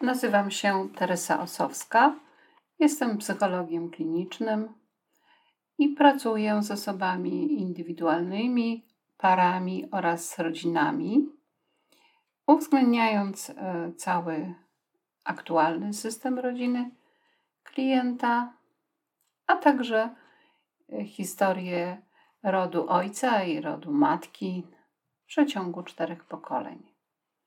Nazywam się Teresa Osowska, jestem psychologiem klinicznym i pracuję z osobami indywidualnymi, parami oraz rodzinami, uwzględniając cały aktualny system rodziny klienta, a także historię rodu ojca i rodu matki w przeciągu 4 pokoleń.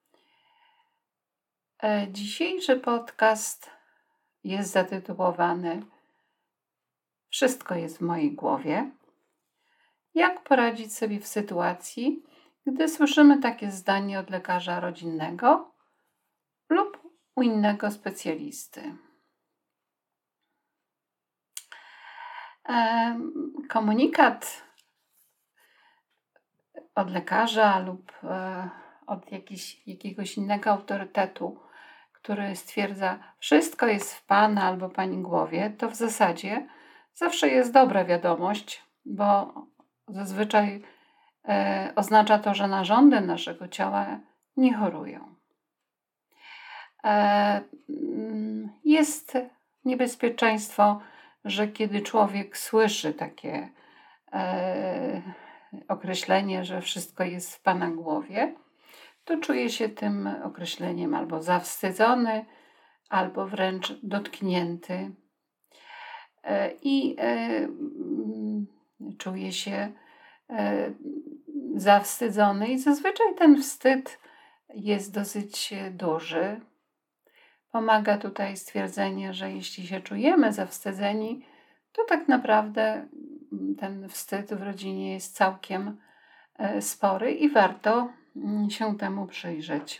Dzisiejszy podcast jest zatytułowany Wszystko jest w mojej głowie. Jak poradzić sobie w sytuacji, gdy słyszymy takie zdanie od lekarza rodzinnego lub u innego specjalisty? Komunikat od lekarza lub od jakiegoś innego autorytetu, który stwierdza, wszystko jest w Pana albo Pani głowie, to w zasadzie zawsze jest dobra wiadomość, bo zazwyczaj oznacza to, że narządy naszego ciała nie chorują. Jest niebezpieczeństwo, że kiedy człowiek słyszy takie określenie, że wszystko jest w Pana głowie, to czuje się tym określeniem albo zawstydzony, albo wręcz dotknięty i czuje się zawstydzony i zazwyczaj ten wstyd jest dosyć duży. Pomaga tutaj stwierdzenie, że jeśli się czujemy zawstydzeni, to tak naprawdę ten wstyd w rodzinie jest całkiem spory i warto się temu przyjrzeć.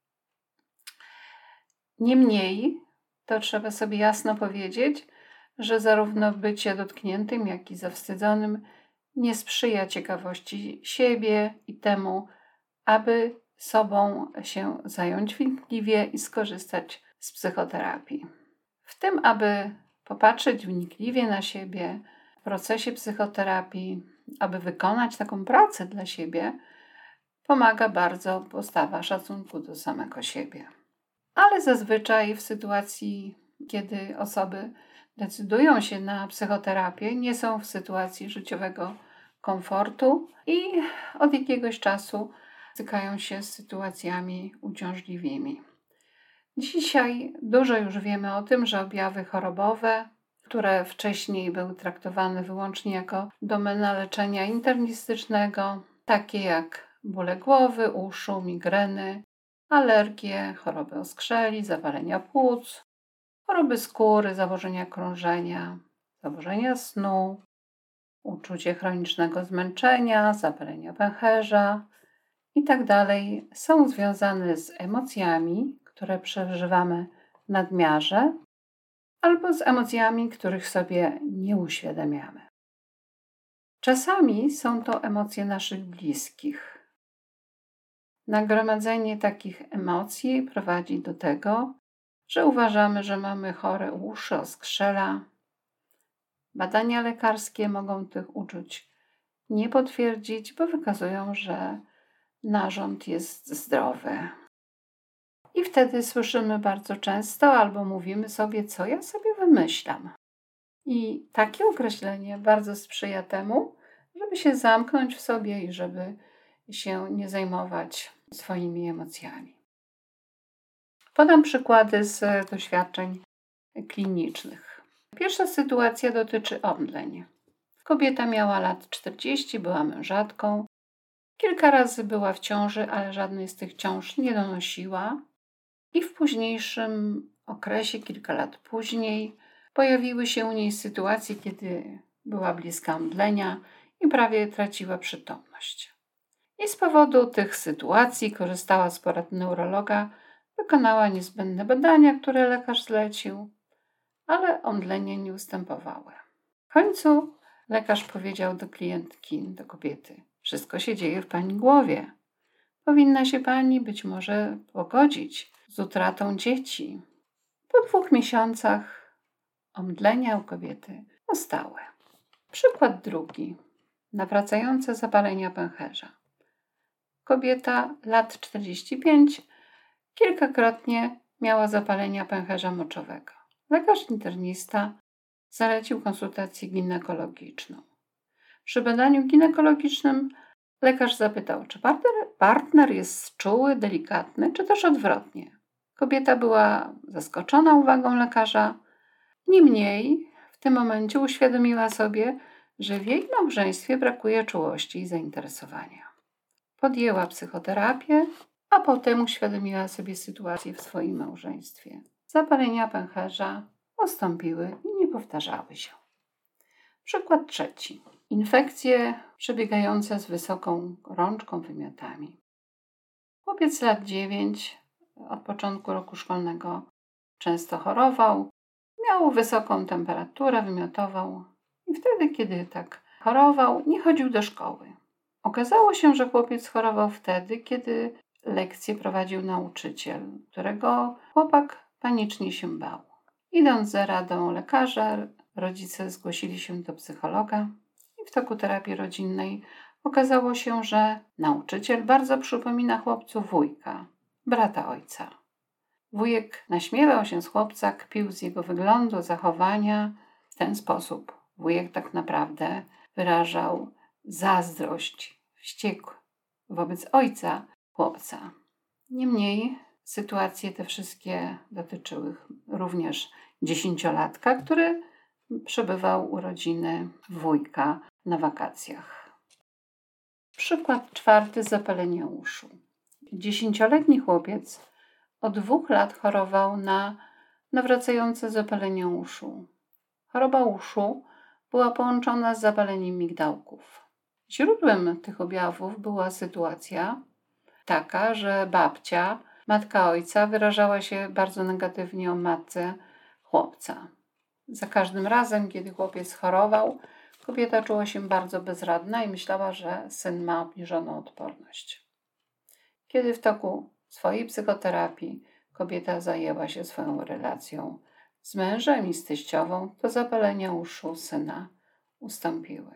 Niemniej, to trzeba sobie jasno powiedzieć, że zarówno bycie dotkniętym, jak i zawstydzonym nie sprzyja ciekawości siebie i temu, aby sobą się zająć wnikliwie i skorzystać z psychoterapii. W tym, aby popatrzeć wnikliwie na siebie w procesie psychoterapii, aby wykonać taką pracę dla siebie, pomaga bardzo postawa szacunku do samego siebie. Ale zazwyczaj w sytuacji, kiedy osoby decydują się na psychoterapię, nie są w sytuacji życiowego komfortu i od jakiegoś czasu stykają się z sytuacjami uciążliwymi. Dzisiaj dużo już wiemy o tym, że objawy chorobowe, które wcześniej były traktowane wyłącznie jako domena leczenia internistycznego, takie jak bóle głowy, uszu, migreny, alergie, choroby oskrzeli, zapalenia płuc, choroby skóry, zaburzenia krążenia, zaburzenia snu, uczucie chronicznego zmęczenia, zapalenia pęcherza itd. są związane z emocjami, które przeżywamy w nadmiarze, albo z emocjami, których sobie nie uświadamiamy. Czasami są to emocje naszych bliskich. Nagromadzenie takich emocji prowadzi do tego, że uważamy, że mamy chore uszy, oskrzela. Badania lekarskie mogą tych uczuć nie potwierdzić, bo wykazują, że narząd jest zdrowy. I wtedy słyszymy bardzo często albo mówimy sobie, co ja sobie wymyślam. I takie określenie bardzo sprzyja temu, żeby się zamknąć w sobie i żeby się nie zajmować swoimi emocjami. Podam przykłady z doświadczeń klinicznych. Pierwsza sytuacja dotyczy omdleń. Kobieta miała lat 40, była mężatką. Kilka razy była w ciąży, ale żadnej z tych ciąż nie donosiła. I w późniejszym okresie, kilka lat później, pojawiły się u niej sytuacje, kiedy była bliska omdlenia i prawie traciła przytomność. I z powodu tych sytuacji korzystała z porad neurologa, wykonała niezbędne badania, które lekarz zlecił, ale omdlenia nie ustępowały. W końcu lekarz powiedział do klientki, do kobiety: wszystko się dzieje w Pani głowie. Powinna się Pani być może pogodzić z utratą dzieci. Po 2 miesiącach omdlenia u kobiety ustały. Przykład drugi. Nawracające zapalenia pęcherza. Kobieta lat 45 kilkakrotnie miała zapalenia pęcherza moczowego. Lekarz internista zalecił konsultację ginekologiczną. Przy badaniu ginekologicznym lekarz zapytał, czy partner jest czuły, delikatny, czy też odwrotnie. Kobieta była zaskoczona uwagą lekarza. Niemniej w tym momencie uświadomiła sobie, że w jej małżeństwie brakuje czułości i zainteresowania. Podjęła psychoterapię, a potem uświadomiła sobie sytuację w swoim małżeństwie. Zapalenia pęcherza ustąpiły i nie powtarzały się. Przykład trzeci. Infekcje przebiegające z wysoką gorączką, wymiotami. Chłopiec lat 9 od początku roku szkolnego często chorował, miał wysoką temperaturę, wymiotował i wtedy, kiedy tak chorował, nie chodził do szkoły. Okazało się, że chłopiec chorował wtedy, kiedy lekcję prowadził nauczyciel, którego chłopak panicznie się bał. Idąc za radą lekarza, rodzice zgłosili się do psychologa i w toku terapii rodzinnej okazało się, że nauczyciel bardzo przypomina chłopcu wujka, brata ojca. Wujek naśmiewał się z chłopca, kpił z jego wyglądu, zachowania. W ten sposób wujek tak naprawdę wyrażał zazdrość, wściekł wobec ojca chłopca. Niemniej sytuacje te wszystkie dotyczyły również 10-latka, który przebywał u rodziny wujka na wakacjach. Przykład czwarty. Zapalenie uszu. 10-letni chłopiec od 2 lat chorował na nawracające zapalenie uszu. Choroba uszu była połączona z zapaleniem migdałków. Źródłem tych objawów była sytuacja taka, że babcia, matka ojca, wyrażała się bardzo negatywnie o matce chłopca. Za każdym razem, kiedy chłopiec chorował, kobieta czuła się bardzo bezradna i myślała, że syn ma obniżoną odporność. Kiedy w toku swojej psychoterapii kobieta zajęła się swoją relacją z mężem i z teściową, to zapalenia uszu syna ustąpiły.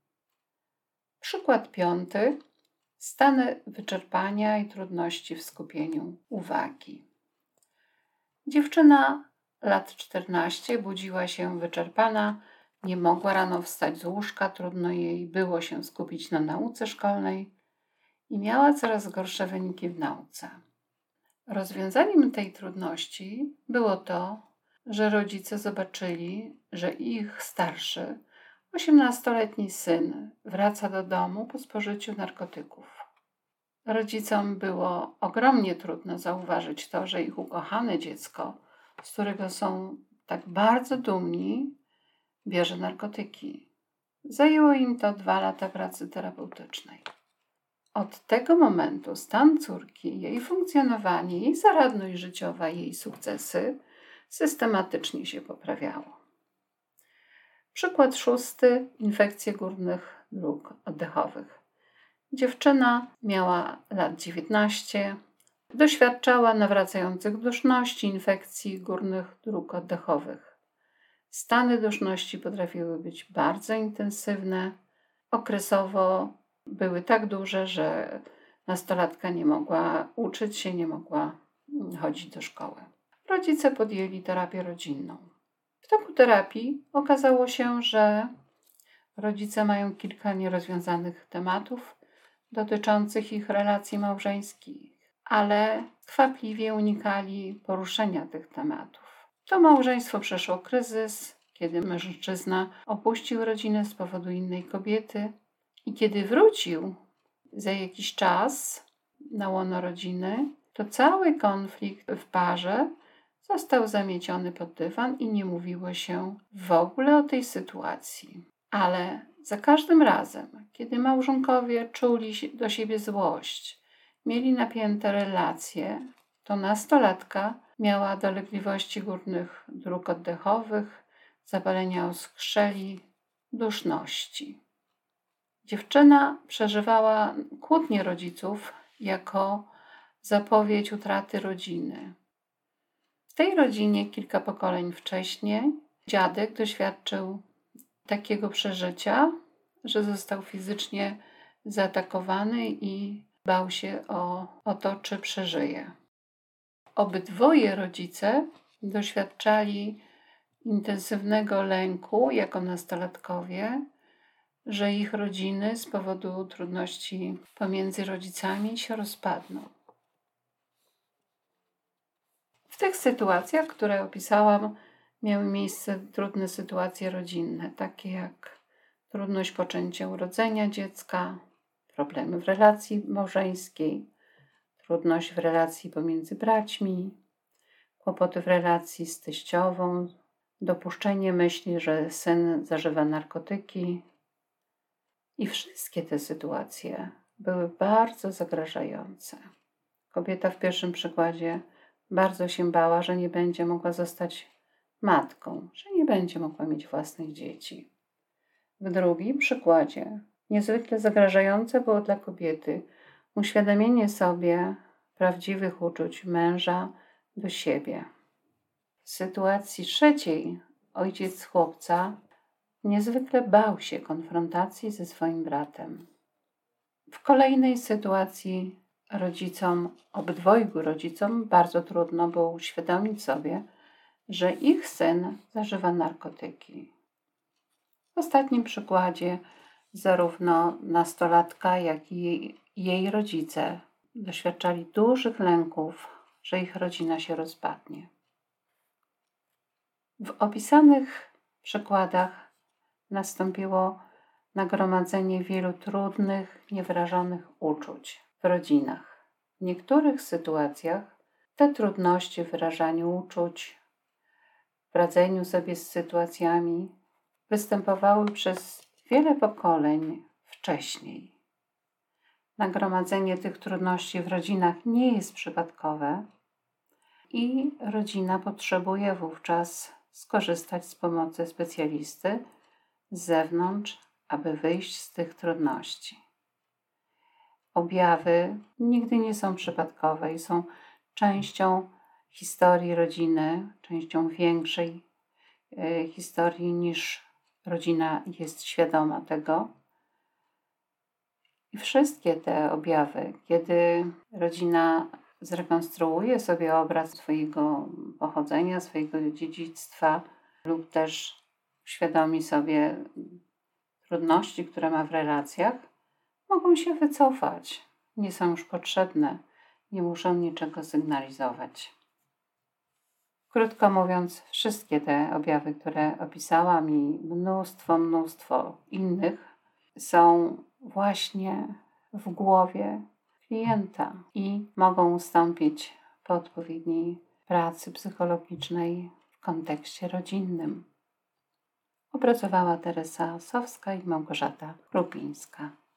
Przykład 5. Stany wyczerpania i trudności w skupieniu uwagi. Dziewczyna lat 14 budziła się wyczerpana, nie mogła rano wstać z łóżka, trudno jej było się skupić na nauce szkolnej i miała coraz gorsze wyniki w nauce. Rozwiązaniem tej trudności było to, że rodzice zobaczyli, że ich starszy, 18-letni syn wraca do domu po spożyciu narkotyków. Rodzicom było ogromnie trudno zauważyć to, że ich ukochane dziecko, z którego są tak bardzo dumni, bierze narkotyki. Zajęło im to 2 lata pracy terapeutycznej. Od tego momentu stan córki, jej funkcjonowanie, jej zaradność życiowa, jej sukcesy systematycznie się poprawiało. Przykład 6. Infekcje górnych dróg oddechowych. Dziewczyna miała lat 19, doświadczała nawracających duszności, infekcji górnych dróg oddechowych. Stany duszności potrafiły być bardzo intensywne, okresowo były tak duże, że nastolatka nie mogła uczyć się, nie mogła chodzić do szkoły. Rodzice podjęli terapię rodzinną. W toku terapii okazało się, że rodzice mają kilka nierozwiązanych tematów dotyczących ich relacji małżeńskich, ale skwapliwie unikali poruszenia tych tematów. To małżeństwo przeszło kryzys, kiedy mężczyzna opuścił rodzinę z powodu innej kobiety i kiedy wrócił za jakiś czas na łono rodziny, to cały konflikt w parze został zamieciony pod dywan i nie mówiło się w ogóle o tej sytuacji. Ale za każdym razem, kiedy małżonkowie czuli do siebie złość, mieli napięte relacje, to nastolatka miała dolegliwości górnych dróg oddechowych, zapalenia oskrzeli, duszności. Dziewczyna przeżywała kłótnie rodziców jako zapowiedź utraty rodziny. W tej rodzinie kilka pokoleń wcześniej dziadek doświadczył takiego przeżycia, że został fizycznie zaatakowany i bał się o to, czy przeżyje. Obydwoje rodzice doświadczali intensywnego lęku jako nastolatkowie, że ich rodziny z powodu trudności pomiędzy rodzicami się rozpadną. W tych sytuacjach, które opisałam, miały miejsce trudne sytuacje rodzinne, takie jak trudność poczęcia urodzenia dziecka, problemy w relacji małżeńskiej, trudność w relacji pomiędzy braćmi, kłopoty w relacji z teściową, dopuszczenie myśli, że syn zażywa narkotyki. I wszystkie te sytuacje były bardzo zagrażające. Kobieta w pierwszym przykładzie bardzo się bała, że nie będzie mogła zostać matką, że nie będzie mogła mieć własnych dzieci. W drugim przykładzie niezwykle zagrażające było dla kobiety uświadomienie sobie prawdziwych uczuć męża do siebie. W sytuacji trzeciej ojciec chłopca niezwykle bał się konfrontacji ze swoim bratem. W kolejnej sytuacji obydwojgu rodzicom bardzo trudno było uświadomić sobie, że ich syn zażywa narkotyki. W ostatnim przykładzie zarówno nastolatka, jak i jej rodzice doświadczali dużych lęków, że ich rodzina się rozpadnie. W opisanych przykładach nastąpiło nagromadzenie wielu trudnych, niewyrażonych uczuć w rodzinach. W niektórych sytuacjach te trudności w wyrażaniu uczuć, w radzeniu sobie z sytuacjami występowały przez wiele pokoleń wcześniej. Nagromadzenie tych trudności w rodzinach nie jest przypadkowe i rodzina potrzebuje wówczas skorzystać z pomocy specjalisty z zewnątrz, aby wyjść z tych trudności. Objawy nigdy nie są przypadkowe i są częścią historii rodziny, częścią większej historii niż rodzina jest świadoma tego. I wszystkie te objawy, kiedy rodzina zrekonstruuje sobie obraz swojego pochodzenia, swojego dziedzictwa lub też uświadomi sobie trudności, które ma w relacjach, mogą się wycofać. Nie są już potrzebne, nie muszą niczego sygnalizować. Krótko mówiąc, wszystkie te objawy, które opisałam i mnóstwo innych są właśnie w głowie klienta i mogą ustąpić po odpowiedniej pracy psychologicznej w kontekście rodzinnym. Opracowała Teresa Osowska i Małgorzata Rupińska.